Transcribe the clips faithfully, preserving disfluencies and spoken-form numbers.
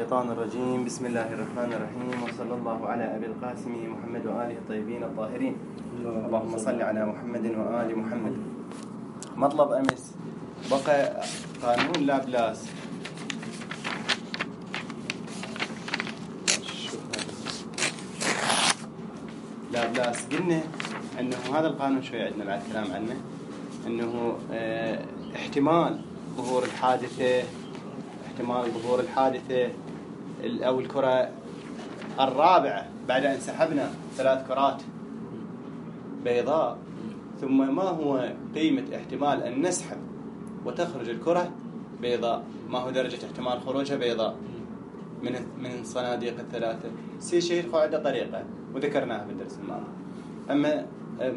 الشيطان الرجيم. بسم الله الرحمن الرحيم، وصلى الله على أبي القاسم محمد وآله الطيبين الطاهرين. اللهم صل على محمد وآل محمد. مطلب أمس بقى قانون لابلاس. لابلاس قلنا أنه هذا القانون شوي عندنا بعد كلام عنه، أنه اه احتمال ظهور الحادثة احتمال ظهور الحادثة أو الكرة الرابعة بعد أن سحبنا ثلاث كرات بيضاء، ثم ما هو قيمة احتمال أن نسحب وتخرج الكرة بيضاء، ما هو درجة احتمال خروجها بيضاء من من صناديق الثلاثة. سي شيء قاعدة طريقة وذكرناها بالدرس الماضي. أما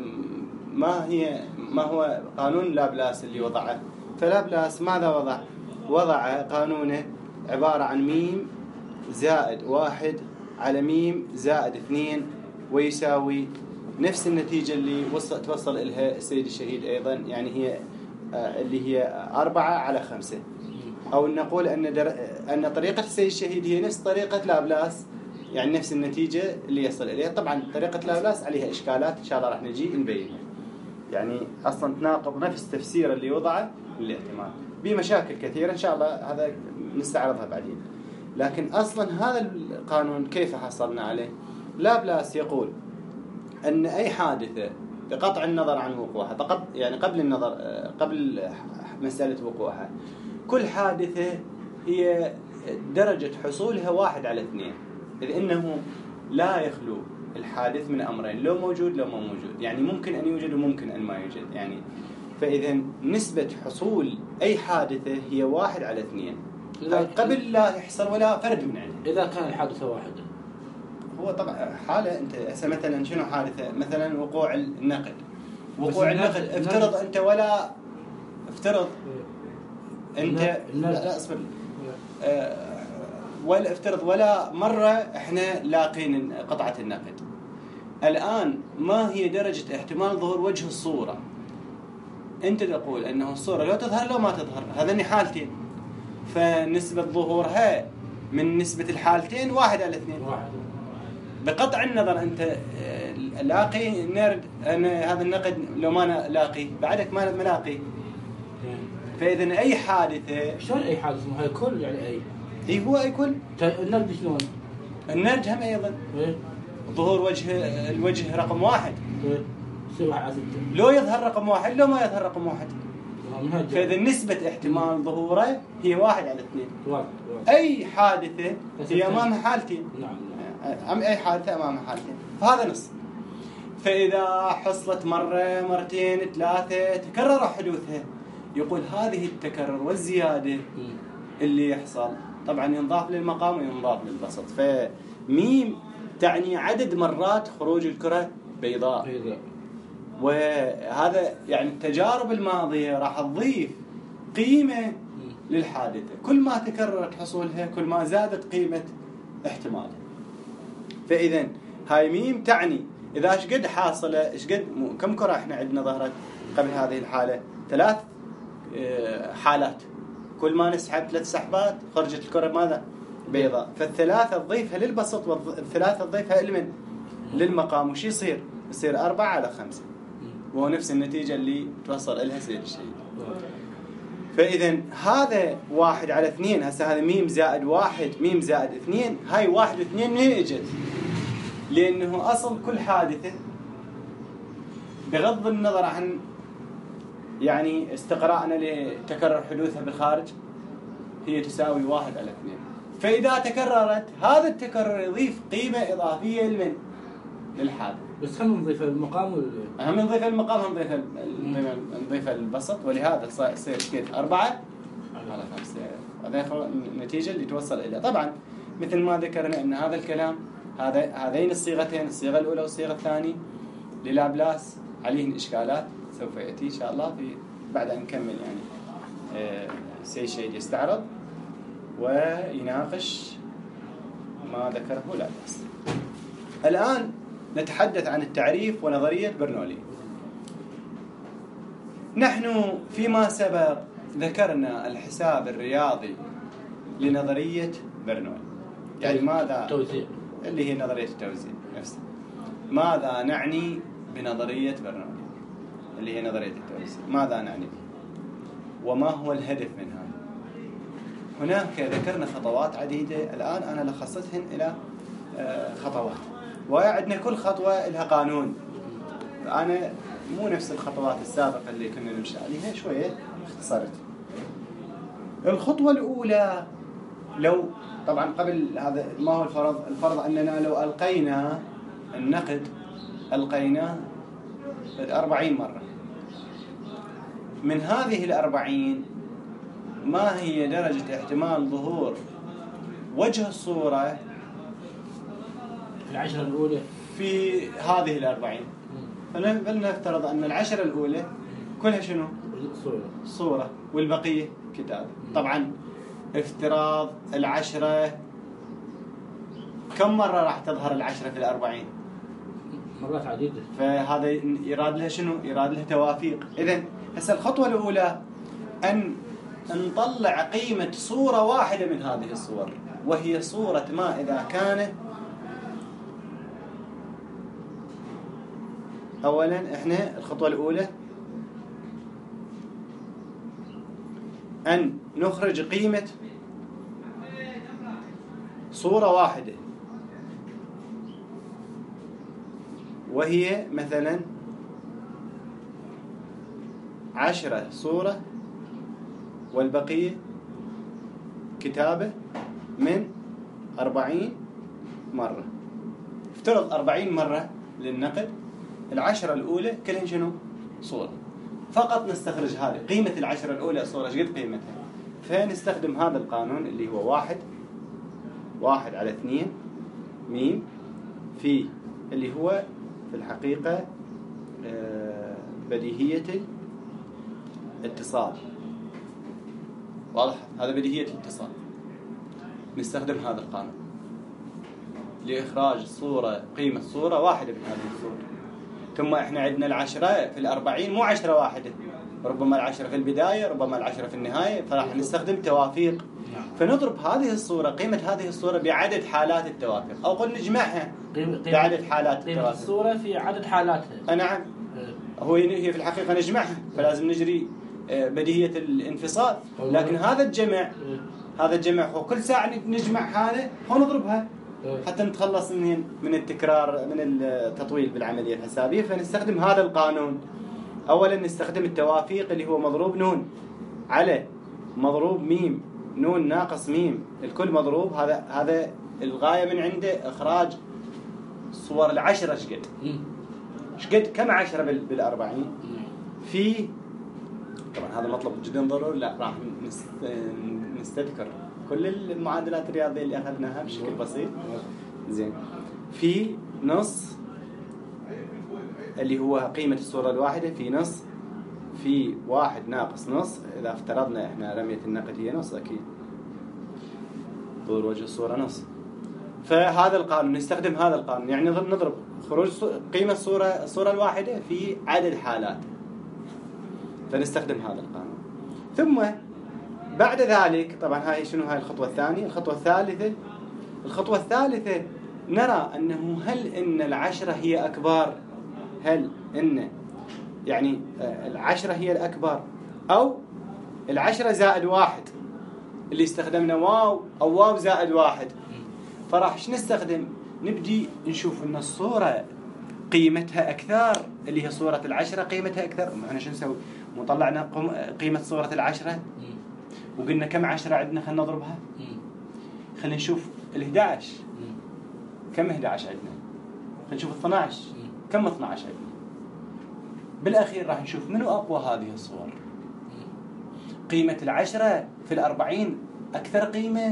ما هي ما هو قانون لابلاس اللي وضعه؟ فلابلاس ماذا وضع؟ وضع قانونه عبارة عن ميم زائد واحد على ميم زائد اثنين ويساوي نفس النتيجة اللي وصل توصل إلها السيد الشهيد أيضا، يعني هي آه اللي هي أربعة على خمسة. أو نقول أن در... أن طريقة السيد الشهيد هي نفس طريقة لابلاس، يعني نفس النتيجة اللي يصل إليها. طبعا طريقة لابلاس عليها إشكالات إن شاء الله راح نجي نبينها، يعني أصلا تناقض نفس تفسير اللي وضعه للاحتمال بمشاكل كثيرة إن شاء الله، هذا نستعرضها بعدين. لكن أصلا هذا القانون كيف حصلنا عليه؟ لابلاس يقول أن أي حادثة بقطع النظر عن وقوعها، فقط يعني قبل النظر قبل مسألة وقوعها، كل حادثة هي درجة حصولها واحد على اثنين، إذ إنه لا يخلو الحادث من أمرين، لو موجود لو ما موجود، يعني ممكن أن يوجد وممكن أن ما يوجد. يعني فإذا نسبة حصول أي حادثة هي واحد على اثنين قبل لا يحصل ولا فرد من عنده. إذا كان الحادثة واحدة هو طبعا حالة أنت مثلا شنو حادثة؟ مثلا وقوع النقد. وقوع النقد افترض أنت ولا افترض أنت لا, لا أصبر أه ولا افترض ولا مرة إحنا لاقين قطعة النقد. الآن ما هي درجة احتمال ظهور وجه الصورة؟ أنت تقول أنه الصورة لو تظهر لو ما تظهر، هذين حالتين، فنسبة ظهورها من نسبة الحالتين واحد على اثنين. بقطع النظر أنت لاقي نرد أن هذا النقد لو ما لاقي بعدك ما ملاقي. فإذا أي حادثة شلون أي حادثة؟ ما هي كل يعني أي إيه هو أي كل النرد شلون؟ النرد هم أيضا إيه؟ ظهور وجه الوجه رقم واحد إيه؟ لو يظهر رقم واحد لو ما يظهر رقم واحد. فإذا نسبة احتمال ظهوره هي واحد على اثنين. أي حادثة هي أمامها حالتين. أم أي حادثة أمامها حالتين، فهذا نص. فإذا حصلت مرة مرتين ثلاثة تكرر حدوثها، يقول هذه التكرر والزيادة اللي يحصل طبعا ينضاف للمقام وينضاف للبسط. فميم تعني عدد مرات خروج الكرة بيضاء. وهذا يعني التجارب الماضية راح تضيف قيمة للحادثة، كل ما تكررت حصولها كل ما زادت قيمة احتمالها. فإذا هاي ميم تعني إذا ايش قد حاصلة ايش قد كم كرة احنا عندنا ظهرت قبل هذه الحالة؟ ثلاث حالات، كل ما نسحب ثلاث سحبات خرجت الكرة ماذا؟ بيضاء. فالثلاثة تضيفها للبسط والثلاثة تضيفها لمن؟ للمقام. وش يصير؟ يصير أربعة على خمسة، وهو نفس النتيجة اللي توصل إلها سيد الشهيد. فإذا هذا واحد على اثنين، هسه هذا ميم زائد واحد ميم زائد اثنين، هاي واحد واثنين منين اجت؟ لأنه أصل كل حادثة بغض النظر عن يعني استقراءنا لتكرر حدوثها بالخارج هي تساوي واحد على اثنين. فإذا تكررت هذا التكرر يضيف قيمة إضافية لمن؟ للحادث. بس هم نضيف المقام ولا هم نضيف المقام هم نضيف نضيف البسط، ولهذا يصير كده أربعة على خمسة. هذا النتيجة اللي توصل إليها. طبعا مثل ما ذكرنا أن هذا الكلام هذا هذين الصيغتين، الصيغة الأولى والصيغة الثانية للابلاس عليهن إشكالات سوف يأتي إن شاء الله في بعد أن نكمل يعني آه سي شيء يستعرض ويناقش ما ذكره لابلاس. الآن نتحدث عن التعريف ونظرية برنولي. نحن فيما سبق ذكرنا الحساب الرياضي لنظرية برنولي. يعني ماذا توزيع اللي هي نظرية التوزيع نفسها. ماذا نعني بنظرية برنولي اللي هي نظرية التوزيع؟ ماذا نعني وما هو الهدف منها؟ هناك ذكرنا خطوات عديدة، الآن أنا لخصتهن إلى خطوات، وعندنا كل خطوة لها قانون. أنا مو نفس الخطوات السابقة اللي كنا نمشي عليها، شوية اختصرت. الخطوة الأولى، لو طبعا قبل هذا ما هو الفرض؟ الفرض أننا لو ألقينا النقد ألقيناه الأربعين مرة، من هذه الأربعين ما هي درجة احتمال ظهور وجه الصورة العشرة الأولى في هذه الأربعين؟ فلنفترض أن العشرة الأولى كلها شنو؟ صورة صورة والبقية كتاب. طبعا افتراض العشرة، كم مرة راح تظهر العشرة في الأربعين؟ مرات عديدة. فهذا يراد لها شنو؟ يراد لها توافيق. إذن هسه الخطوة الأولى أن نطلع قيمة صورة واحدة من هذه الصور، وهي صورة ما إذا كان أولا إحنا الخطوة الأولى أن نخرج قيمة صورة واحدة، وهي مثلا عشرة صورة والبقية كتابة من أربعين مرة. افترض أربعين مرة للنقد، العشرة الأولى كلهن شنو؟ صورة. فقط نستخرج هذه قيمة العشرة الأولى صورة، ايش قد قيمتها؟ فنستخدم هذا القانون اللي هو واحد واحد على اثنين ميم في اللي هو في الحقيقة بديهية الاتصال. واضح؟ هذا بديهية الاتصال. نستخدم هذا القانون لإخراج صورة، قيمة صورة واحدة من هذه الصورة. ثم احنا عندنا العشرة في الأربعين، مو عشرة واحدة، ربما العشرة في البداية، ربما العشرة في النهاية، فراح نستخدم توافيق. فنضرب هذه الصورة، قيمة هذه الصورة بعدد حالات التوافيق، أو قل نجمعها بعدد حالات قيمة التوافق. الصورة في عدد حالاتها. نعم. هو هي في الحقيقة نجمعها، فلازم نجري بديهية الانفصال. لكن هذا الجمع هذا الجمع هو كل ساعة نجمع هذا ونضربها حتى نتخلص من من التكرار، من التطويل بالعملية الحسابية. فنستخدم هذا القانون. أولا نستخدم التوافيق اللي هو مضروب نون على مضروب ميم، نون ناقص ميم، الكل مضروب. هذا هذا الغاية من عنده إخراج صور العشرة. شقد شقد كم عشرة بالأربعين في، طبعا هذا مطلب جدا ضروري، لا راح نستذكر كل المعادلات الرياضية اللي أخذناها بشكل بسيط. زين، في نص اللي هو قيمة الصورة الواحدة في نص في واحد ناقص نص. إذا افترضنا إحنا رمية النقد هي نص، أكيد طول وجه الصورة نص. فهذا القانون نستخدم هذا القانون، يعني نضرب خروج قيمة الصورة الصورة الواحدة في عدد حالات، فنستخدم هذا القانون. ثم بعد ذلك طبعا هاي شنو؟ هاي الخطوة الثانية. الخطوة الثالثة الخطوة الثالثة نرى أنه هل إن العشرة هي أكبر، هل إن يعني العشرة هي الأكبر، أو العشرة زائد واحد اللي استخدمنا واو، أو واو زائد واحد. فراح شو نستخدم؟ نبدي نشوف أن الصورة قيمتها أكثر، اللي هي صورة العشرة قيمتها أكثر. احنا شو نسوي؟ مطلعنا قيمة صورة العشرة وقلنا كم عشرة عندنا، خلينا نضربها. خلينا نشوف الإحدى عشر كم إحدى عشر عندنا، خلينا نشوف اثنا عشر كم اثنا عشر عندنا. بالأخير راح نشوف منو أقوى هذه الصور. قيمة العشرة في الأربعين أكثر قيمة.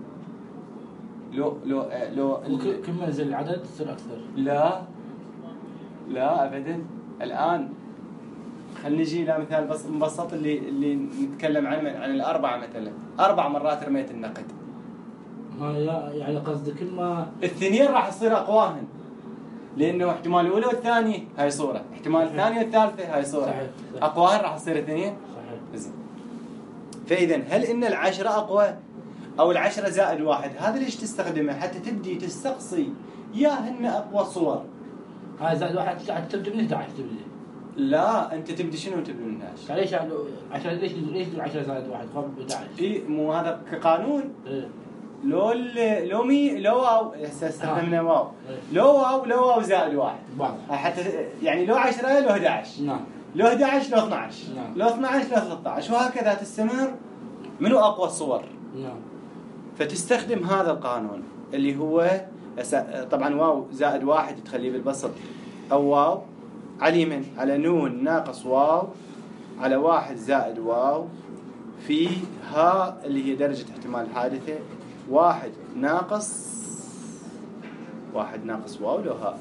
لو لو لو كل ما ينزل العدد تصير أكثر. لا لا أبدا. الآن خلينا نجي إلى مثال بس مبسط اللي اللي نتكلم عنه، عن الأربعة مثلا. أربع مرات رميت النقد، ما يعني قصدي كل ما الاثنين راح يصير أقواهن، لأنه احتمال الأولى والثانية هاي صورة، احتمال الثانية والثالثة هاي صورة. صحيح. صحيح. أقواهن راح يصير اثنين. صحيح. زين. فإذا هل إن العشرة أقوى أو العشرة زائد واحد، هذا ليش تستخدمه؟ حتى تبدي تستقصي يا هن أقوى صور. هاي زائد واحد قاعد تبدأ من إحدى عشر تبدأ. لا أنت تبدي شنو تبدي من إحدى عشر؟ ليش عشرة ليش ليش عشرة زائد واحد خاب إحدى عشر؟ إيه مو هذا كقانون؟ إيه. لو ال- لو مي لو واو هسه استخدمنا آه. واو. إيه. لو واو لو واو زائد واحد. واضح. حتى يعني لو عشرة لو أحد عشر. نعم. لو أحد عشر لو اثنا عشر. نعم. لو اثنا عشر لو ثلاثة عشر وهكذا تستمر. منو أقوى الصور؟ نعم. فتستخدم هذا القانون اللي هو طبعا واو زائد واحد تخليه بالبسط، أو واو على اليمين على نون ناقص واو على واحد زائد واو في ها اللي هي درجة احتمال الحادثة واحد ناقص واحد ناقص واو لو ها.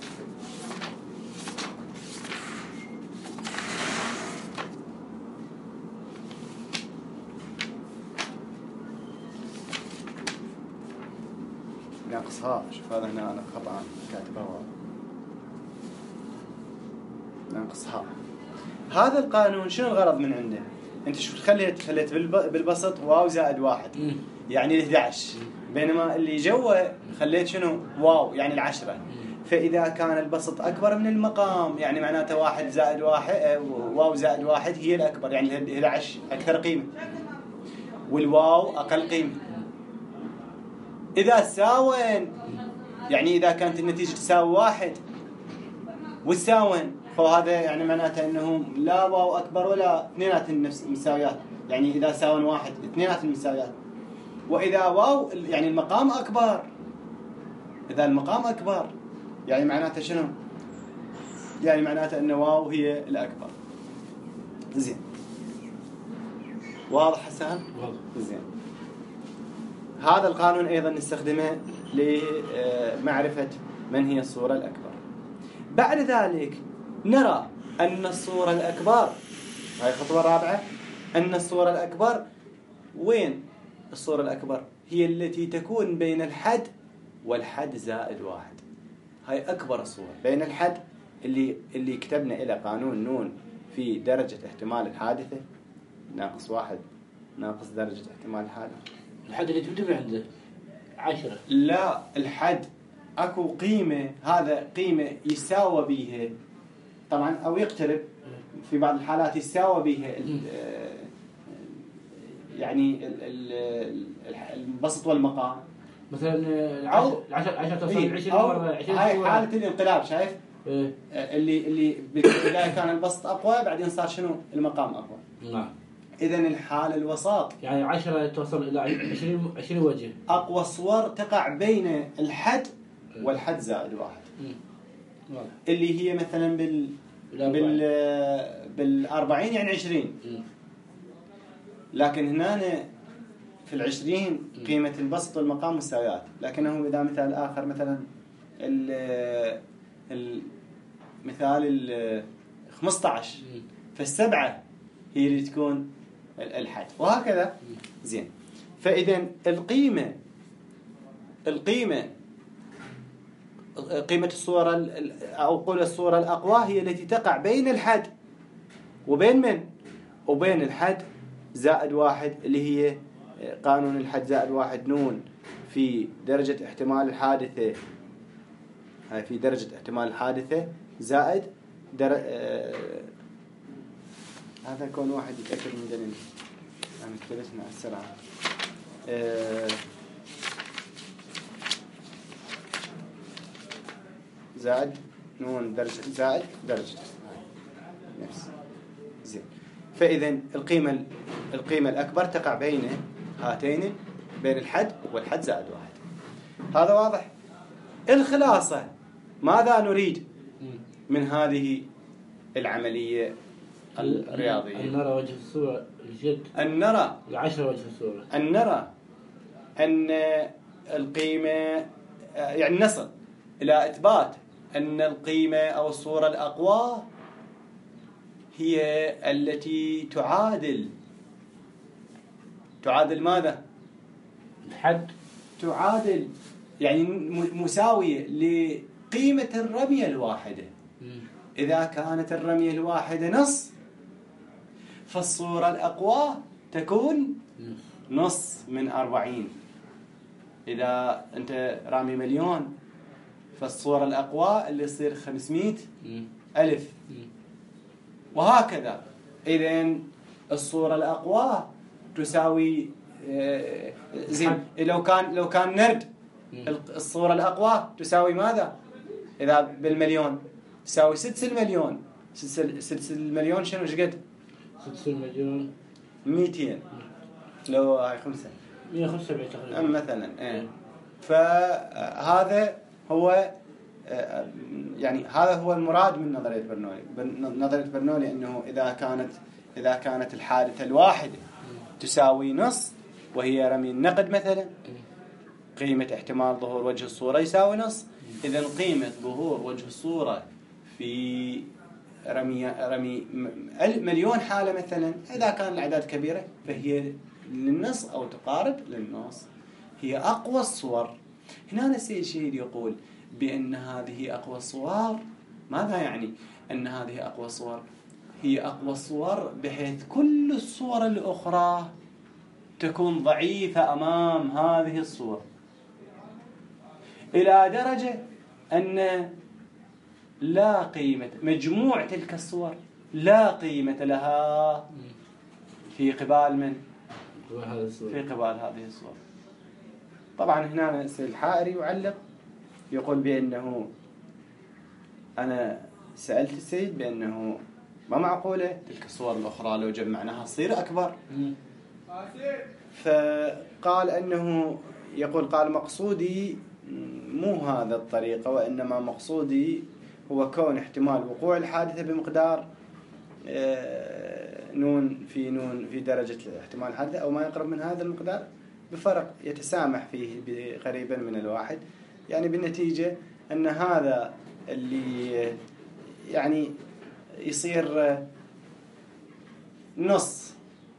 ناقص ها. شوف هذا هنا أنا خطأ كاتبه واو ناقص ها. هذا القانون شنو الغرض من عنده؟ أنت شوف خليت خليت بالبسط واو زائد واحد يعني إحدى عشر، بينما اللي جوا خليت شنو واو يعني العشرة. فإذا كان البسط أكبر من المقام يعني معناته واحد زائد واحد واو زائد واحد هي الأكبر يعني إحدى عشر أكثر قيمة والواو أقل قيمة. إذا ساوين يعني إذا كانت النتيجة تساوي واحد والساوين فهذا يعني معناته أنهم لا واو أكبر ولا اثنينات النفس مساويات، يعني إذا ساوين واحد اثنينات المساويات. وإذا واو يعني المقام أكبر، إذا المقام أكبر يعني معناته شنو؟ يعني معناته أن واو هي الأكبر. زين واضح حسن؟ زين. هذا القانون أيضا نستخدمه لمعرفة من هي الصورة الأكبر. بعد ذلك نرى أن الصورة الأكبر، هاي خطوة رابعة، أن الصورة الأكبر وين؟ الصورة الأكبر هي التي تكون بين الحد والحد زائد واحد. هاي أكبر الصور بين الحد اللي اللي كتبنا إلى قانون نون في درجة احتمال الحادثة ناقص واحد ناقص درجة احتمال الحادثة. الحد اللي تبدأ من عنده عشرة. لا الحد أكو قيمة، هذا قيمة يساوي بيها طبعا أو يقترب في بعض الحالات يساوي بيها يعني البسط والمقام. مثلا العشرة العشرة توصل عشرين مرة عشرين. هاي حالة الانقلاب شايف؟ إيه؟ اللي اللي بالبداية كان البسط أقوى بعدين صار شنو المقام أقوى. نعم. إذن الحالة الوسط يعني عشرة توصل إلى عشرين عشرين وجه. أقوى الصور تقع بين الحد والحد زائد واحد. مم. اللي هي مثلا بال بال بالأربعين يعني عشرين. مم. لكن هنا في العشرين قيمة البسط والمقام مساويات، لكنه إذا مثال آخر مثلا ال المثال ال خمسة عشر فالسبعة هي اللي تكون الحد وهكذا. زين. فإذا القيمة القيمة قيمة الصورة أو قول الصورة الأقوى هي التي تقع بين الحد وبين من؟ وبين الحد زائد واحد اللي هي قانون الحد زائد واحد نون في درجة احتمال الحادثة. هاي في درجة احتمال الحادثة زائد در... آه... هذا كون واحد يتأكد من دليل أنا كتبتنا على السرعة. آه... زائد نون درجة زائد درجة نفس. زين. فإذا القيمة القيمة الأكبر تقع بين هاتين بين الحد والحد زائد واحد. هذا واضح. الخلاصة ماذا نريد من هذه العملية الرياضية؟ أن نرى وجه الصورة الجد. أن نرى العشرة وجه الصورة. أن نرى أن القيمة يعني نصل إلى إثبات أن القيمة أو الصورة الأقوى هي التي تعادل تعادل ماذا؟ الحد. تعادل يعني مساوية لقيمة الرمية الواحدة. إذا كانت الرمية الواحدة نص فالصورة الأقوى تكون نص من أربعين. إذا أنت رامي مليون فالصورة الأقوى اللي يصير خمسمائة ألف، وهكذا. إذن الصورة الأقوى تساوي زين. لو كان لو كان نرد الصورة الأقوى تساوي ماذا؟ إذا بالمليون تساوي سدس المليون. سدس المليون شنو ايش قد؟ سدس المليون مئتين. لو هاي خمسة مئة وخمسة وسبعين تقريبا مثلا. إيه. فهذا هو يعني هذا هو المراد من نظرية برنولي. نظرية برنولي أنه إذا كانت إذا كانت الحادثة الواحدة تساوي نص وهي رمي النقد مثلا، قيمة احتمال ظهور وجه الصورة يساوي نص. إذن قيمة ظهور وجه الصورة في رمي رمي مليون حالة مثلا، إذا كان الأعداد كبيرة فهي للنص أو تقارب للنص، هي أقوى الصور. هنا السيد الشهيد يقول بأن هذه أقوى الصور. ماذا يعني أن هذه أقوى الصور؟ هي أقوى الصور بحيث كل الصور الأخرى تكون ضعيفة أمام هذه الصور، إلى درجة أن لا قيمة مجموع تلك الصور لا قيمة لها في قبال من؟ في قبال هذه الصور. طبعا هنا السيد الحائري يعلق يقول بأنه أنا سألت السيد بأنه ما معقولة تلك الصور الأخرى لو جمعناها تصير أكبر. فقال أنه يقول قال مقصودي مو هذا الطريقة، وإنما مقصودي هو كون احتمال وقوع الحادثة بمقدار نون في نون في درجة احتمال الحادثة أو ما يقرب من هذا المقدار بفرق يتسامح فيه قريبا من الواحد. يعني بالنتيجة أن هذا اللي يعني يصير نص.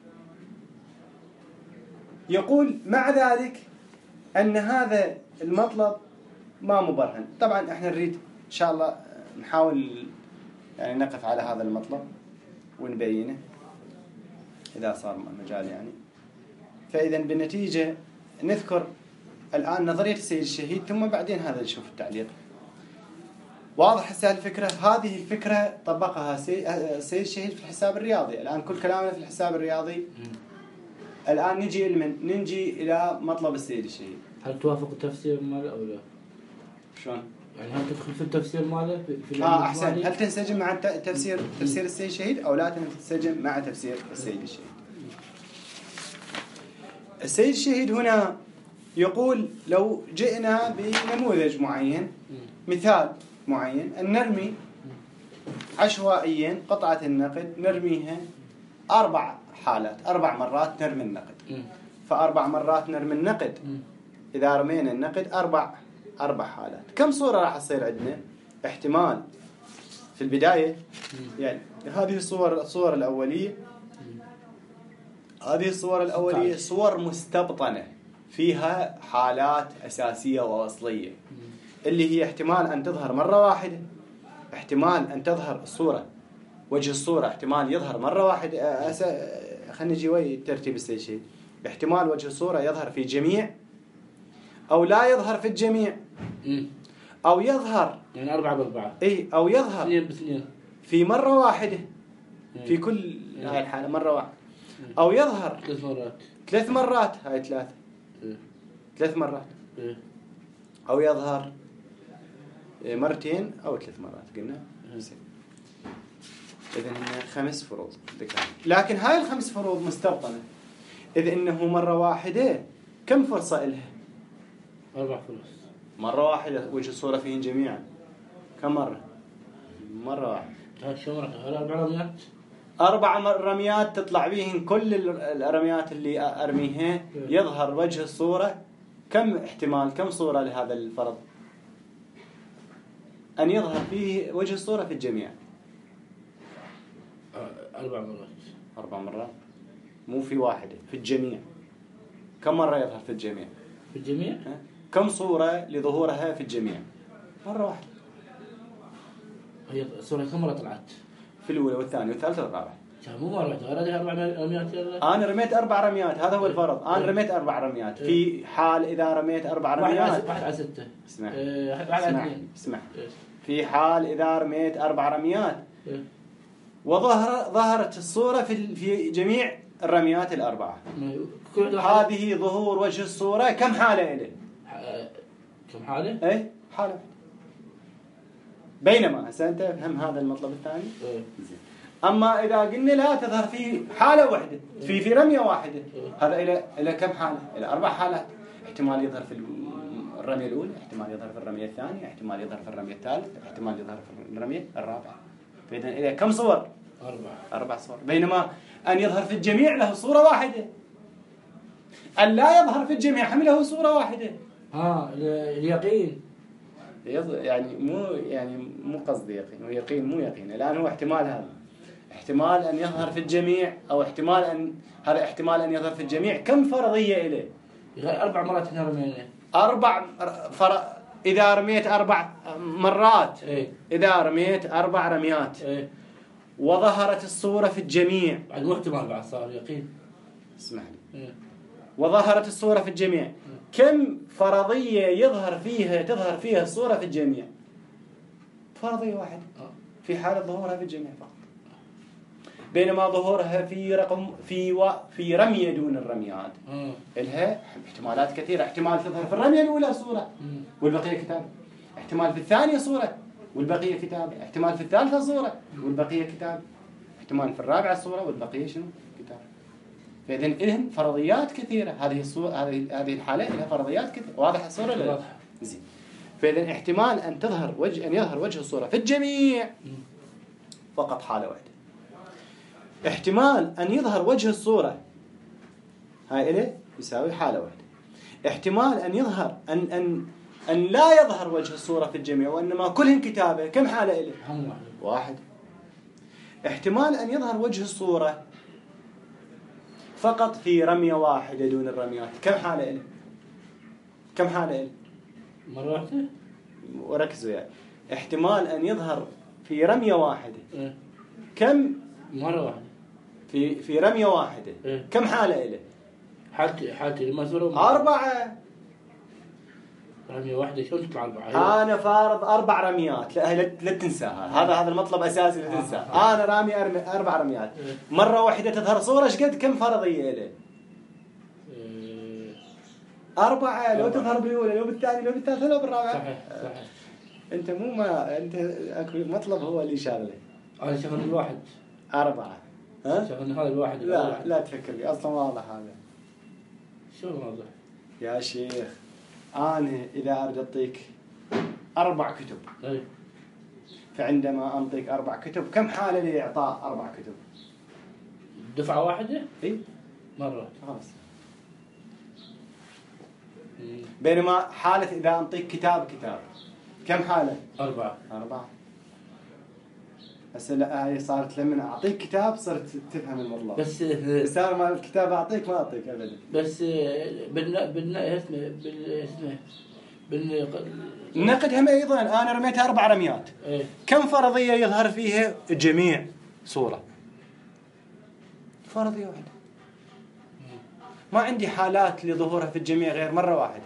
يقول مع ذلك أن هذا المطلب ما مبرهن. طبعا احنا نريد إن شاء الله نحاول يعني نقف على هذا المطلب ونبينه إذا صار مجال يعني. فإذا بالنتيجة نذكر الآن نظرية السيد الشهيد ثم بعدين هذا نشوف التعليق. واضح هسه الفكرة؟ هذه الفكرة طبقها السيد الشهيد في الحساب الرياضي. الآن كل كلامنا في الحساب الرياضي. الآن نجي لمن؟ نجي إلى مطلب السيد الشهيد. هل توافق التفسير ماله أو لا؟ شلون؟ يعني هل تدخل في التفسير ماله في آه أحسن. هل تنسجم مع تفسير تفسير السيد الشهيد أو لا تنسجم مع تفسير السيد الشهيد؟ السيد الشهيد هنا يقول لو جئنا بنموذج معين، مثال معين، أن نرمي عشوائيا قطعة النقد نرميها أربع حالات، أربع مرات نرمي النقد. فأربع مرات نرمي النقد، إذا رمينا النقد أربع أربع حالات، كم صورة راح تصير عندنا؟ احتمال في البداية يعني هذه الصور الصور الأولية هذه الصور الأولية صور مستبطنة فيها حالات أساسية وأصلية، اللي هي احتمال أن تظهر مرة واحدة، احتمال أن تظهر الصورة وجه الصورة احتمال يظهر مرة واحدة. أس... خلينا نجي وي الترتيب السيد شيء. احتمال وجه الصورة يظهر في جميع أو لا يظهر في الجميع، أو يظهر يعني أربعة بأربعة إيه أو يظهر اثنين باثنين في مرة واحدة في كل هاي الحالة مرة واحدة، أو يظهر ثلاث مرات ثلاث مرات هاي ثلاثة ثلاث مرات، أو يظهر مرتين أو ثلاث مرات قلنا. إذن هنا خمس فروض ذكرنا، لكن هاي الخمس فروض مستبطنة. إذ إنه مرة واحدة كم فرصة إلها؟ أربع فرص. مرة واحدة وجه الصورة فيهن جميعا كم مرة؟ مرة واحدة. هاي شو مرة؟ هاي أربع رميات. أربع رميات تطلع بيهن كل الرميات اللي أرميها يظهر وجه الصورة. كم احتمال كم صورة لهذا الفرض؟ أن يظهر فيه وجه الصورة في الجميع. أربع مرات. أربع مرات مو في واحدة، في الجميع. كم مرة يظهر في الجميع؟ في الجميع؟ كم صورة لظهورها في الجميع؟ مرة واحدة. هي الصورة كم مرة طلعت؟ في الأولى والثانية والثالثة والرابعة. مو مرة واحدة، غير هذه أربع رميات. أنا رميت أربع رميات، هذا هو الفرض. أنا رميت أربع رميات. في حال إذا رميت أربع رميات. واحد على ستة. اسمع. واحد على اثنين. اسمع. في حال إذا رميت أربع رميات. وظهر ظهرت الصورة في في جميع الرميات الأربعة. هذه ظهور وجه الصورة كم حالة إليه؟ كم حالة؟ إيه حالة. بينما هسه أنت فهم هذا المطلب الثاني. إيه. أما إذا قلنا لا تظهر في حالة واحدة في في رمية واحدة، هذا إلى إلى كم حالة؟ إلى أربع حالات. احتمال يظهر في الرمية الأولى، احتمال يظهر في الرمية الثانية، احتمال يظهر في الرمية الثالثة، احتمال يظهر في الرمية الرابعة. فإذا إلى كم صور؟ أربعة. أربع صور. بينما أن يظهر في الجميع له صورة واحدة. أن لا يظهر في الجميع حمله صورة واحدة. ها اليقين. يعني مو يعني مو قصدي يقين، ويقين مو يقين. الآن هو احتمال هذا. احتمال أن يظهر في الجميع أو احتمال أن هذا احتمال أن يظهر في الجميع كم فرضية إليه؟ أربع مرات احنا رمينا. أربع فر... إذا رميت أربع مرات. إيه؟ إذا رميت أربع رميات. إيه؟ وظهرت الصورة في الجميع. بعد مو احتمال بعد صار يقين. اسمح لي. إيه؟ وظهرت الصورة في الجميع. إيه؟ كم فرضية يظهر فيها تظهر فيها الصورة في الجميع؟ فرضية واحدة. في حالة ظهورها في الجميع فقط. بينما ظهورها في رقم في و... في رمية دون الرميات. مم. لها احتمالات كثيرة. احتمال تظهر في الرمية الأولى صورة والبقية كتابة. احتمال في الثانية صورة والبقية كتابة. احتمال في الثالثة صورة والبقية كتابة. احتمال في الرابعة صورة والبقية شنو؟ كتابة. فإذا إلهن فرضيات كثيرة. هذه الصورة هذه هذه الحالة لها فرضيات كثيرة. واضح الصورة ولا لا؟ زين. فإذا احتمال أن تظهر وجه أن يظهر وجه الصورة في الجميع فقط حالة واحدة. احتمال أن يظهر وجه الصورة هاي إليه يساوي حالة واحدة. احتمال أن يظهر أن أن أن لا يظهر وجه الصورة في الجميع وإنما كلهن كتابة كم حالة إليه؟ واحد. احتمال أن يظهر وجه الصورة فقط في رمية واحدة دون الرميات كم حالة إليه؟ كم حالة إليه؟ مرة واحدة. وركزوا يعني. احتمال أن يظهر في رمية واحدة كم؟ مرة واحدة. في في رمية واحدة. إيه؟ كم حالة إليه؟ حالتي حالتي المسؤولة أربعة. رمية واحدة شلون تطلع أربعة؟ أنا فارض أربع رميات. لا لا تنساها. هذا هذا المطلب أساسي لا تنساه. أنا رامي أربع رميات. مرة واحدة تظهر صورة إيش قد كم فرضية إليه؟ أربعة. لو تظهر بالأولى لو بالثانية لو بالثالثة لو بالرابعة. صحيح صحيح. أنت مو ما أنت مطلب هو اللي شغله. أنا شغل الواحد. أربعة. ها؟ شغل هذا الواحد. لا لا تفكر بي أصلا واضح هذا. شو واضح؟ يا شيخ أنا إذا أريد أعطيك أربع كتب. أي. فعندما أعطيك أربع كتب كم حالة لإعطاء أربع كتب؟ دفعة واحدة؟ إيه؟ مرة. خلاص. بينما حالة إذا أعطيك كتاب كتاب كم حالة؟ أربعة. أربعة. هسه لا هاي صارت لما أعطيك كتاب صرت تفهم المطلب. بس صار ما الكتاب أعطيك ما أعطيك أبدا. بس بال بال اسمه بال اسمه بال النقد هم أيضا أنا رميت أربع رميات. إيه؟ كم فرضية يظهر فيها الجميع صورة؟ فرضية واحدة. ما عندي حالات لظهورها في الجميع غير مرة واحدة.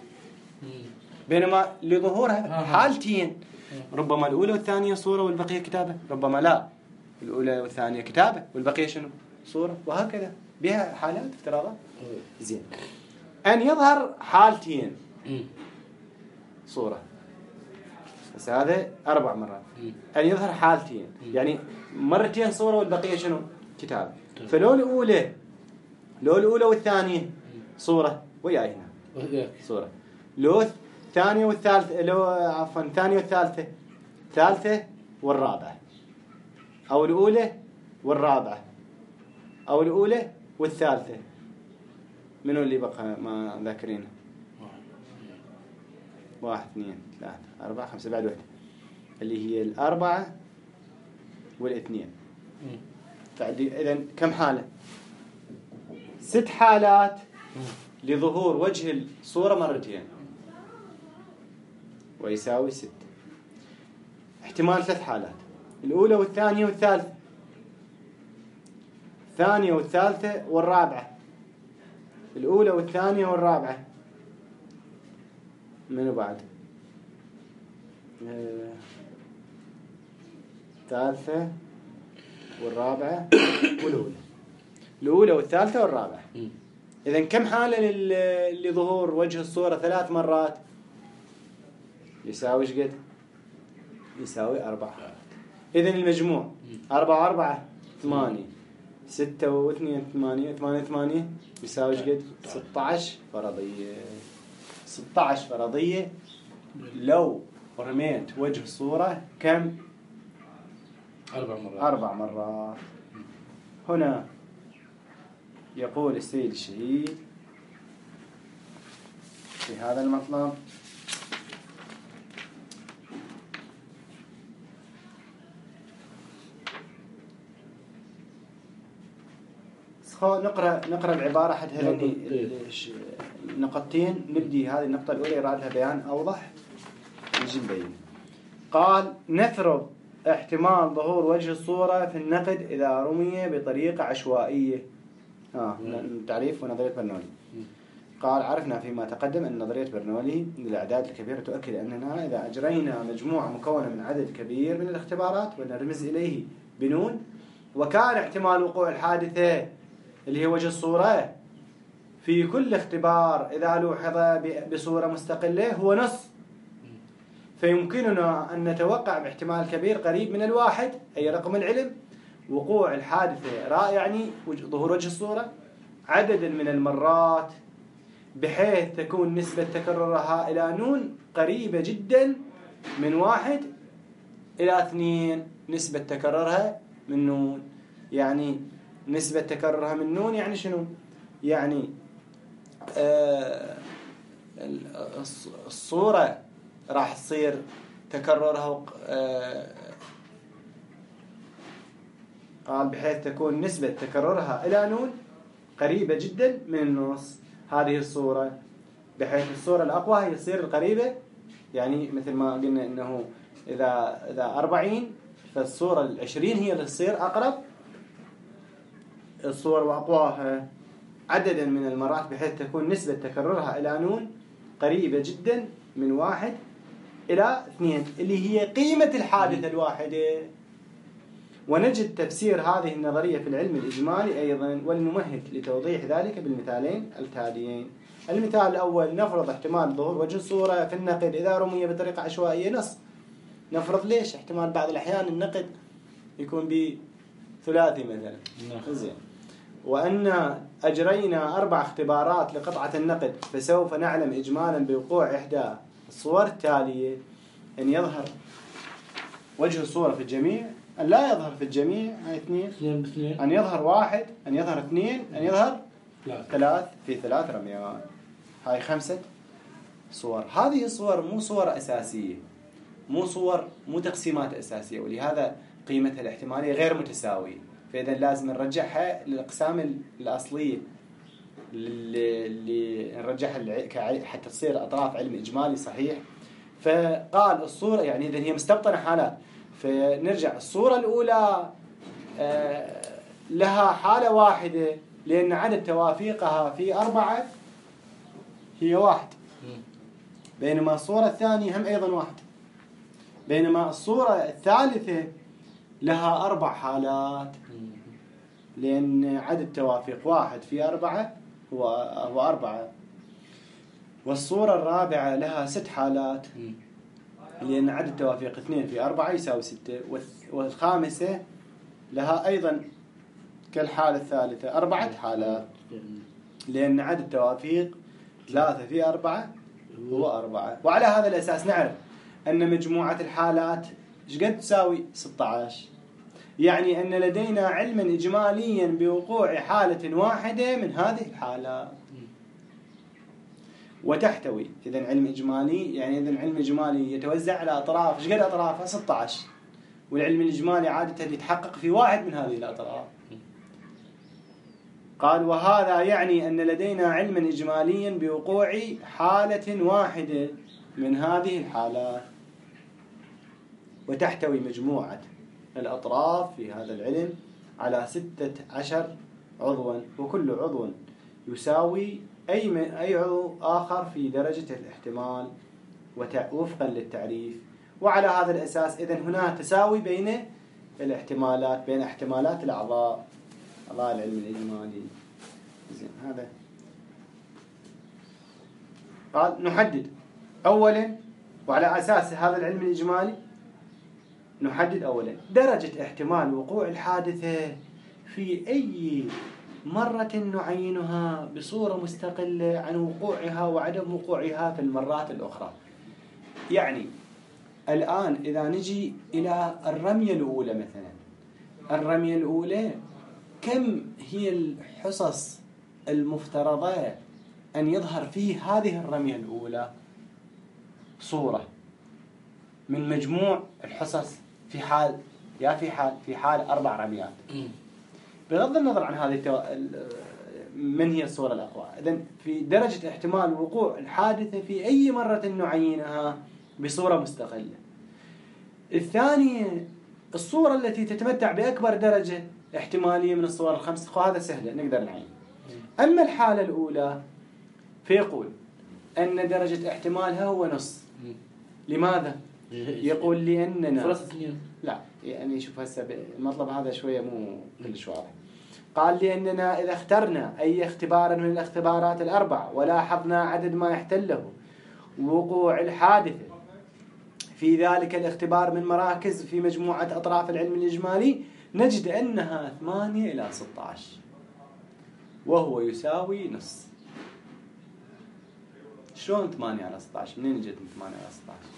بينما لظهورها حالتين. ربما الأولى والثانية صورة والبقية كتابة. ربما لا الأولى والثانية كتابة والبقية شنو؟ صورة. وهكذا بها حالات افتراضات. زين. أن يظهر حالتين صورة بس هذا أربع مرات. أن يظهر حالتين يعني مرتين صورة والبقية شنو؟ كتابة. فلو الأولى لو الأولى والثانية صورة وياي هنا صورة. لو الثانية والثالثة لو عفوا الثانية والثالثة الثالثة والرابعة أو الأولى والرابعة أو الأولى والثالثة منو اللي بقى ما ذاكرينه؟ واحد اثنين ثلاثة أربعة خمسة بعد واحدة اللي هي الأربعة والاثنين. إذا كم حالة؟ ست حالات لظهور وجه الصورة مرتين ويساوي ست. احتمال ثلاث حالات الأولى والثانية والثالثة الثانية والثالثة والرابعة. الأولى والثانية والرابعة. منو بعد؟ الثالثة والرابعة والأولى. الأولى والثالثة والرابعة. إذن كم حالة لظهور وجه الصورة ثلاث مرات؟ يساوي ايش قد؟ يساوي أربع حالات. إذن المجموع أربعة أربعة ثمانية، ستة واثنين ثمانية، ثمانية ثمانية يساوي ايش قد؟ ستة عشر فرضية. ستة عشر فرضية. لو رميت وجه الصورة كم؟ أربع مرات. أربع مرات. هنا يقول السيد الشهيد في هذا المطلب: نقرأ نقرأ العبارة حتى هذني النقطتين. نبدي هذه النقطة الأولى يراد لها بيان أوضح نجي نبين. قال: نفرض احتمال ظهور وجه الصورة في النقد إذا رمي بطريقة عشوائية. آه تعريف ونظرية برنولي. قال: عرفنا فيما تقدم أن نظرية برنولي للأعداد الكبيرة تؤكد أننا إذا أجرينا مجموعة مكونة من عدد كبير من الاختبارات ونرمز إليه بنون، وكان احتمال وقوع الحادثة اللي هي وجه الصورة في كل اختبار إذا لوحظ بصورة مستقلة هو نص، فيمكننا أن نتوقع باحتمال كبير قريب من الواحد، أي رقم العلم، وقوع الحادثة راء يعني ظهور وجه الصورة عددا من المرات بحيث تكون نسبة تكررها إلى نون قريبة جدا من واحد إلى اثنين. نسبة تكررها من نون يعني نسبة تكررها من نون يعني شنو؟ يعني آه الصورة راح تصير تكررها آه قال بحيث تكون نسبة تكررها إلى نون قريبة جدا من النص. هذه الصورة بحيث الصورة الأقوى هي تصير القريبة، يعني مثل ما قلنا إنه إذا إذا أربعين فالصورة العشرين هي اللي تصير أقرب الصور وأقواها عددا من المرات بحيث تكون نسبة تكررها إلى نون قريبة جدا من واحد إلى اثنين اللي هي قيمة الحادثة الواحدة. ونجد تفسير هذه النظرية في العلم الإجمالي أيضا، ولنمهد لتوضيح ذلك بالمثالين التاليين. المثال الأول: نفرض احتمال ظهور وجه الصورة في النقد إذا رمي بطريقة عشوائية نص. نفرض ليش؟ احتمال بعض الأحيان النقد يكون بثلاثي مثلا. زين. وأن أجرينا أربع اختبارات لقطعة النقد فسوف نعلم إجمالا بوقوع إحدى الصور التالية: أن يظهر وجه الصورة في الجميع، أن لا يظهر في الجميع، هاي اثنين، أن يظهر واحد، أن يظهر اثنين، أن يظهر ثلاث في ثلاث رميات. هاي خمسة صور. هذه الصور مو صور أساسية، مو صور مو تقسيمات أساسية، ولهذا قيمتها الاحتمالية غير متساوية. فإذا لازم نرجعها للأقسام الأصلية اللي نرجعها حتى تصير أطراف علم إجمالي صحيح. فقال الصورة يعني إذا هي مستبطنة حالات، فنرجع الصورة الأولى لها حالة واحدة لأن عدد توافيقها في أربعة هي واحد، بينما الصورة الثانية هم أيضا واحد، بينما الصورة الثالثة لها أربع حالات لأن عدد توافيق واحد في أربعة هو هو أربعة. والصورة الرابعة لها ست حالات لأن عدد توافيق اثنين في أربعة يساوي ستة. والخامسة لها أيضا كالحالة الثالثة أربعة حالات لأن عدد توافيق ثلاثة في أربعة هو أربعة. وعلى هذا الأساس نعرف أن مجموعة الحالات إيش قد تساوي ستة عشر، يعني أن لدينا علما إجماليا بوقوع حالة واحدة من هذه الحالات. وتحتوي إذن علم إجمالي، يعني إذن علم إجمالي يتوزع على أطراف، إيش قد أطرافها؟ ستة عشر، والعلم الإجمالي عادة يتحقق في واحد من هذه الأطراف. قال: وهذا يعني أن لدينا علما إجماليا بوقوع حالة واحدة من هذه الحالات. وتحتوي مجموعة الأطراف في هذا العلم على ستة عشر عضوا وكل عضو يساوي أي أي عضو آخر في درجة الاحتمال وفقا للتعريف. وعلى هذا الأساس إذن هنا تساوي بين الاحتمالات، بين احتمالات الأعضاء أعضاء العلم الإجمالي. زين هذا قال نحدد أولا، وعلى أساس هذا العلم الإجمالي نحدد أولا درجة احتمال وقوع الحادثة في أي مرة نعينها بصورة مستقلة عن وقوعها وعدم وقوعها في المرات الأخرى. يعني الآن إذا نجي إلى الرمية الأولى مثلا، الرمية الأولى كم هي الحصص المفترضة أن يظهر فيه هذه الرمية الأولى صورة من مجموع الحصص في حال يا في حال في حال أربع رميات، بغض النظر عن هذه التو... من هي الصورة الأقوى. إذن في درجة احتمال وقوع الحادثة في أي مرة نعينها بصورة مستقلة. الثانية الصورة التي تتمتع بأكبر درجة احتمالية من الصور الخمس، وهذا سهلة نقدر نعين. أما الحالة الأولى فيقول أن درجة احتمالها هو نص. لماذا؟ يقول لأننا فرص اثنين. لا يعني شوف هسه المطلب هذا شوية مو كلش واضح. قال لأننا إذا اخترنا أي اختبار من الاختبارات الأربع ولاحظنا عدد ما يحتله وقوع الحادثة في ذلك الاختبار من مراكز في مجموعة أطراف العلم الإجمالي، نجد أنها ثمانية إلى ستة عشر وهو يساوي نص. شلون ثمانية على ستة عشر؟ منين جت ثمانية على ستة عشر؟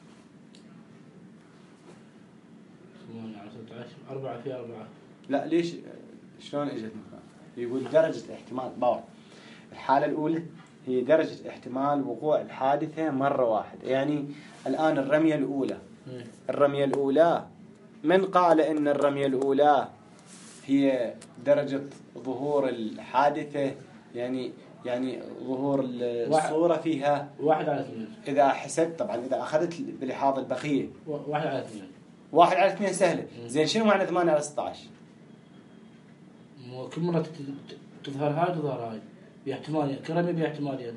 ثمانية على ستة عشر أربعة في أربعة. لا ليش شلون اجت مثلا؟ يقول درجة احتمال باور. الحالة الأولى هي درجة احتمال وقوع الحادثة مرة واحدة. يعني الآن الرمية الأولى الرمية الأولى من قال إن الرمية الأولى هي درجة ظهور الحادثة، يعني يعني ظهور الصورة فيها واحد على اثنين. إذا حسبت طبعا إذا أخذت بلحاظ البقية واحد على اثنين. واحد على اثنين سهلة. زين شنو معنى ثمانية على ستة عشر؟ مو كل مرة تظهر هاي تظهر هاي باحتمالين. كرمي باحتمالين.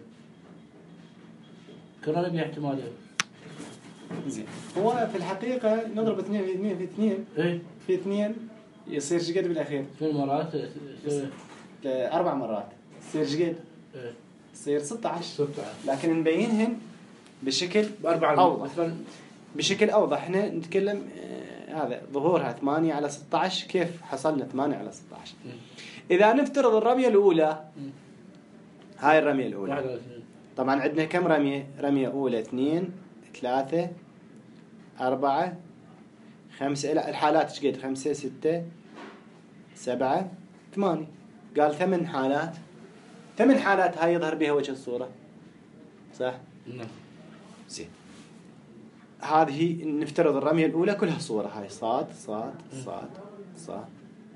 كرمي باحتمالين. زين هو في الحقيقة نضرب اثنين في اثنين في اثنين إيه في اثنين يصير شقد بالأخير؟ في مرات أربع مرات يصير شقد؟ إيه يصير ستة عشر. ستة عشر. لكن نبينهن بشكل بأربعة أوضح. مثلا بشكل أوضح احنا نتكلم آه هذا ظهورها ثمانية على ستة عشر. كيف حصلنا ثمانية على ستة عشر؟ إذا نفترض الرمية الأولى هاي الرمية الأولى طبعا عندنا كم رمية؟ رمية أولى اثنين ثلاثة أربعة خمسة. إلى الحالات ايش قد؟ خمسة ستة سبعة ثمانية. قال ثمان حالات. ثمان حالات هاي يظهر بها وجه الصورة صح؟ نعم. زين هذه نفترض الرمية الأولى كلها صورة. هاي صاد صاد صاد صاد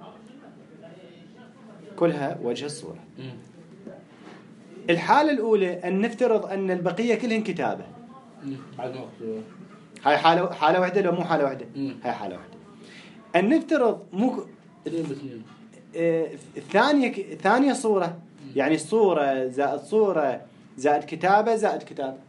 كلها وجه الصورة. الحالة الأولى أن نفترض أن البقية كلهن كتابة. هاي حالة حالة واحدة لو مو حالة واحدة؟ هاي حالة واحدة. أن نفترض مو اه الثانية ثانية صورة، يعني صورة زائد صورة زائد كتابة زائد كتابة،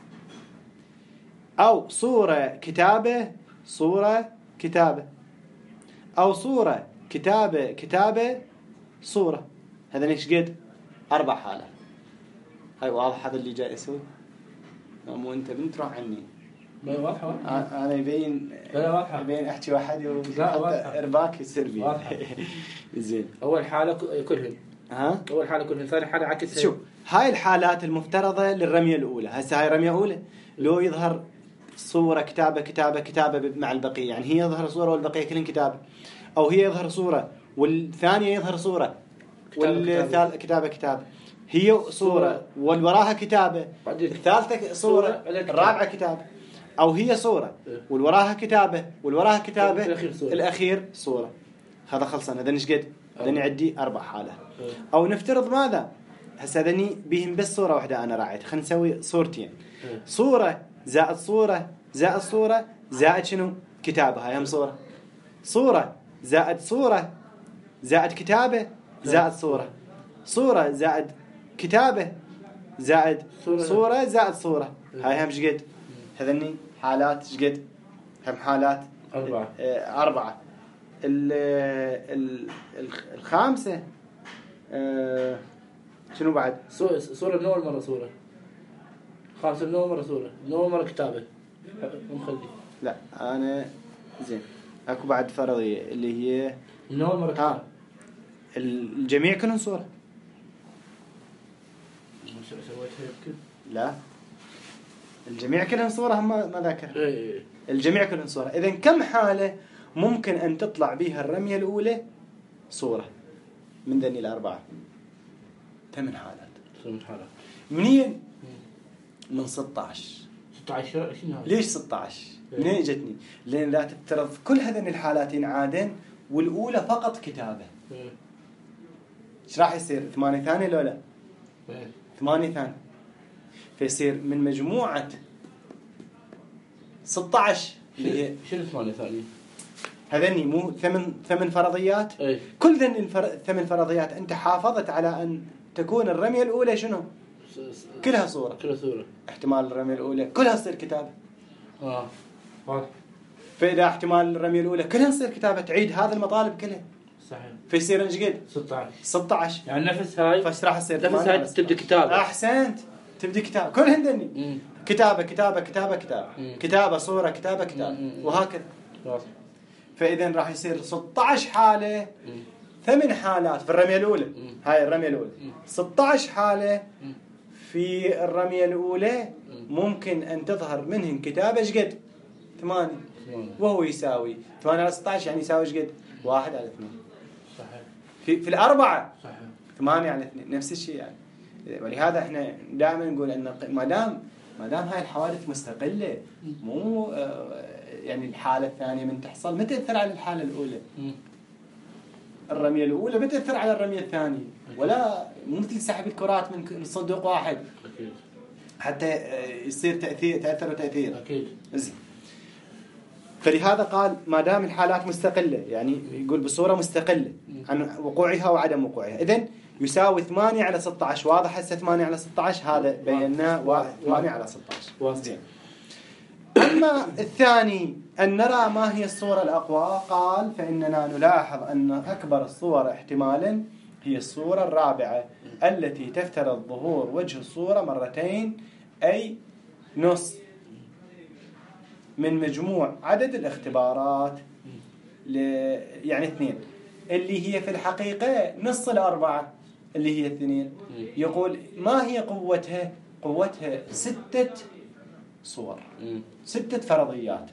أو صورة كتابة صورة كتابة، أو صورة كتابة كتابة صورة. هذا ايش قد؟ أربع حالات. هاي واضح هذا اللي جاي أسوي؟ مو أنت بنت روح عني. لا واضحة. أنا يبين لا واضحة. يبين أحكي واحد وحتى إرباك يصير بي. زين. أول حالة كلهن. ها؟ أول حالة كلهن، ثاني حالة عكسها. شوف هاي الحالات المفترضة للرمية الأولى. هسه هاي رمية أولى لو يظهر صورة كتابة كتابة كتابة مع البقية، يعني هي يظهر صورة والبقية كلهن كتابة، أو هي يظهر صورة والثانية يظهر صورة والثالث كتابة كتابة، هي صورة والوراها كتابة، الثالثة صورة الرابعة كتابة، أو هي صورة والوراها كتابة والوراها كتابة الأخير صورة. هذا خلصنا. هذا نش قد؟ هذا نعدي أربع حالات. أو نفترض ماذا؟ هسه هذني بيهم بس صورة واحدة أنا راعيت. خلينا نسوي صورتين، صورة زائد صورة زائد صورة زائد شنو؟ كتابة. هاي هم صورة. صورة زائد صورة زائد كتابة زائد صورة، صورة زائد كتابة زائد صورة, صورة زائد صورة. هاي هم شقد؟ هذني حالات شقد؟ هم حالات أربعة. اه أربعة. ال ال الخامسة اه شنو بعد؟ صورة من أول مرة صورة. خامسة من أول مرة صورة. من أول مرة كتابة. مخلي. لا أنا زين. أكو بعد فرضية اللي هي من أول مرة كتابة. الجميع كلهم صورة. سويتها يمكن. لا الجميع كلهم صورة هم ما ذاكر. إيه. الجميع كلهم صورة. إذن كم حالة ممكن أن تطلع بها الرمية الأولى صورة من ذني الأربعة؟ ثمان حالات. ثمان حالات. منين؟ من ستة عشر. ستة عشر شنو هذا؟ ليش ستة عشر؟ منين اجتني؟ لأن لا تفترض كل هذين الحالات ينعادن والأولى فقط كتابة. إيه. إيش راح يصير؟ ثمانية ثانية لو لا؟ إيه. ثمانية ثانية. فيصير من مجموعة ستة عشر اللي هي شنو ثمانية ثانية؟ هذني مو ثمن ثمن فرضيات. أي. كل ذن الفر... ثمن فرضيات أنت حافظت على أن تكون الرمية الأولى شنو؟ كلها صورة. كلها صورة. احتمال الرمية الأولى كلها تصير كتابة. آه. واضح. فإذا احتمال الرمية الأولى كلها تصير كتابة تعيد هذه المطالب كلها. صحيح. فيصير إيش قد؟ ستة عشر. ستة عشر. يعني نفس هاي. فايش راح يصير؟ نفس هاي تبدأ كتابة. أحسنت. تبدأ كتابة كلهن ذني. كتابة كتابة كتابة كتابة. مم. كتابة صورة كتابة كتابة. مم. وهكذا. واضح. فإذا راح يصير ستة عشر حالة. مم. ثمان حالات في الرمية الأولى. مم. هاي الرمية الأولى. مم. ستة عشر حالة مم. في الرمية الأولى ممكن أن تظهر منهن كتابة شقد؟ ثمانية. وهو يساوي ثمانية على ستة عشر يعني يساوي شقد؟ واحد على اثنين. صحيح. في في الأربعة. صحيح. ثمانية على اثنين نفس الشيء يعني. ولهذا احنا دائما نقول أن ما دام ما دام هاي الحوادث مستقلة مو يعني الحالة الثانية من تحصل ما تأثر على الحالة الأولى. الرمية الأولى ما تأثر على الرمية الثانية ولا مو مثل سحب الكرات من صندوق واحد. أكيد. حتى يصير تأثير تأثر وتأثير. أكيد. زين. فلهذا قال ما دام الحالات مستقلة يعني يقول بصورة مستقلة عن وقوعها وعدم وقوعها. إذن يساوي ثمانية على ستة عشر. واضح هسه ثمانية على ستة عشر هذا بيناه ثمانية على ستة عشر. زين. أما الثاني أن نرى ما هي الصورة الأقوى قال فإننا نلاحظ أن أكبر الصور احتمالا هي الصورة الرابعة التي تفترض ظهور وجه الصورة مرتين أي نص من مجموع عدد الاختبارات ل... يعني اثنين اللي هي في الحقيقة نص الأربعة اللي هي اثنين. يقول ما هي قوتها؟ قوتها ستة صور ستة فرضيات.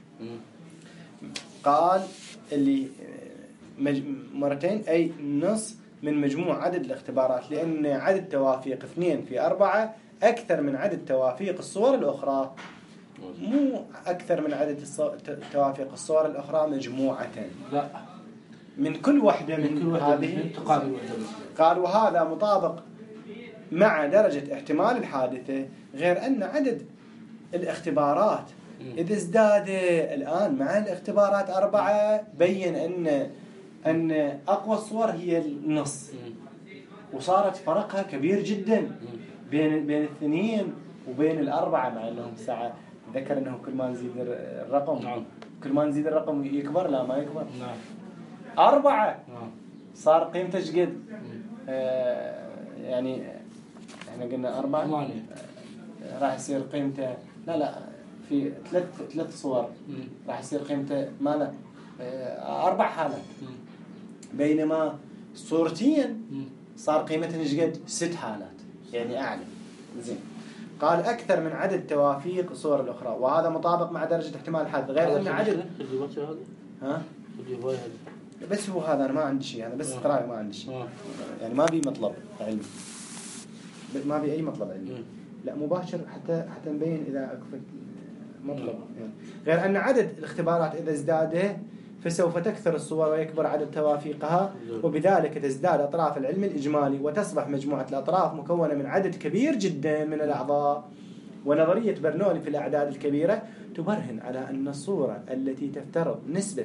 قال اللي مج... مرتين أي نص من مجموع عدد الاختبارات لأن عدد توافيق اثنين في أربعة أكثر من عدد توافيق الصور الأخرى مو أكثر من عدد الصو... توافيق الصور الأخرى مجموعة. لا من كل واحدة من, من هذه قال وهذا مطابق مع درجة احتمال الحادثة غير أن عدد الاختبارات إذا ازداد الآن مع الاختبارات أربعة بين أن أن أقوى الصور هي النص وصارت فرقها كبير جدا بين بين الاثنين وبين الأربعة مع أنهم ساعة ذكر أنه كل ما نزيد الرقم نعم. كل ما نزيد الرقم يكبر لا ما يكبر نعم. أربعة نعم. صار قيمته شقد آه يعني احنا قلنا أربعة ثمانية آه راح يصير قيمته لا لا في ثلاث ثلاث صور راح يصير قيمته ماذا آه أربع حالات بينما صورتين صار قيمتهن شقد ست حالات يعني أعلى. زين. قال أكثر من عدد توافيق الصور الأخرى وهذا مطابق مع درجة احتمال الحادث غير أن عدد ها بس هو هذا أنا ما عندي شيء أنا بس ترى ما عندي شيء يعني ما بي مطلب علمي ما بي أي مطلب علمي لا مباشر حتى حتى نبين إذا أكفت مطلب يعني. غير أن عدد الاختبارات إذا ازداد فسوف تكثر الصور ويكبر عدد توافيقها وبذلك تزداد أطراف العلم الإجمالي وتصبح مجموعة الأطراف مكونة من عدد كبير جدا من الأعضاء. ونظرية برنولي في الأعداد الكبيرة تبرهن على أن الصورة التي تفترض نسبة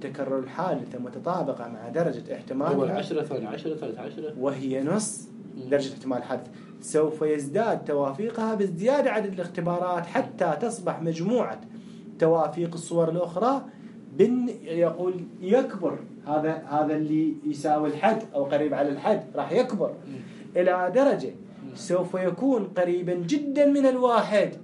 تكرر الحادثة متطابقة مع درجة احتمال أول عشرة ثاني عشرة ثالث عشرة وهي نص درجة احتمال الحدث، سوف يزداد توافيقها بازدياد عدد الاختبارات حتى تصبح مجموعة توافيق الصور الأخرى بن يقول يكبر. هذا هذا اللي يساوي الحد أو قريب على الحد راح يكبر إلى درجة سوف يكون قريبا جدا من الواحد،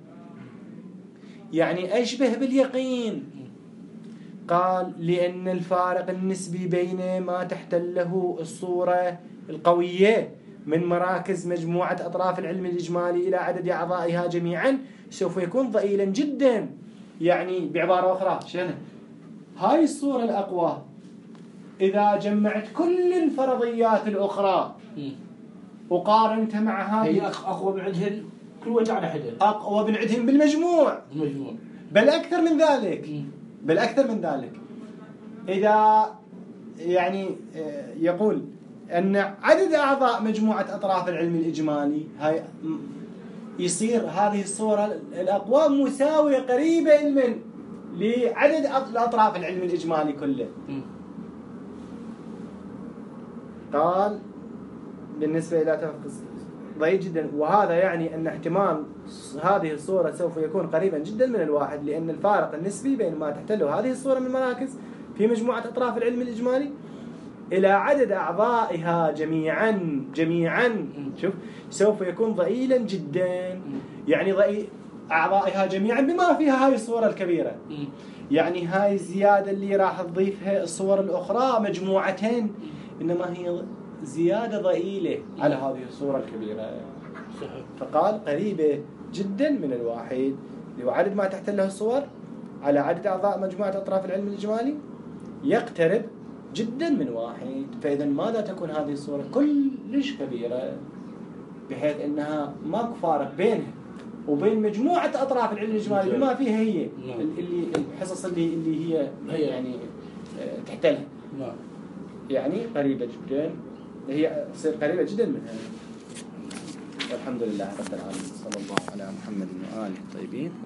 يعني أشبه باليقين. قال لأن الفارق النسبي بين ما تحتله الصورة القوية من مراكز مجموعة أطراف العلم الإجمالي إلى عدد أعضائها جميعا سوف يكون ضئيلا جدا. يعني بعبارة أخرى شنو هاي الصورة الأقوى إذا جمعت كل الفرضيات الأخرى وقارنتها مع هذه هي أقوى من عندهن كل واحد على حده، أقوى من عندهم بالمجموع، المجموع بل أكثر من ذلك، بل أكثر من ذلك. إذا يعني يقول أن عدد أعضاء مجموعة أطراف العلم الإجمالي هاي يصير هذه الصورة الأقوى مساوية قريبة من لعدد الأطراف العلم الإجمالي كله. قال بالنسبة إلى تفقس ضئيل جدا، وهذا يعني أن احتمال هذه الصورة سوف يكون قريبا جدا من الواحد، لأن الفارق النسبي بين ما تحتله هذه الصورة من مراكز في مجموعة أطراف العلم الإجمالي إلى عدد أعضائها جميعا جميعا شوف سوف يكون ضئيلا جدا. يعني ضئيل أعضائها جميعا بما فيها هاي الصورة الكبيرة. يعني هاي الزيادة اللي راح تضيفها الصور الأخرى مجموعتين إنما هي زيادة ضئيلة على هذه الصورة الكبيرة. فقال قريبة جدا من الواحد اللي هو عدد ما تحتله الصور على عدد أعضاء مجموعة أطراف العلم الإجمالي يقترب جدا من واحد. فإذا ماذا تكون هذه الصورة كلش كبيرة بحيث أنها ماكو فارق بينها وبين مجموعة أطراف العلم الإجمالي بما فيها هي اللي الحصص اللي اللي هي يعني تحتلها يعني قريبة جدا، هي تصير قريبة جدا منها. والحمد لله رب العالمين، صلى الله على محمد وآله الطيبين.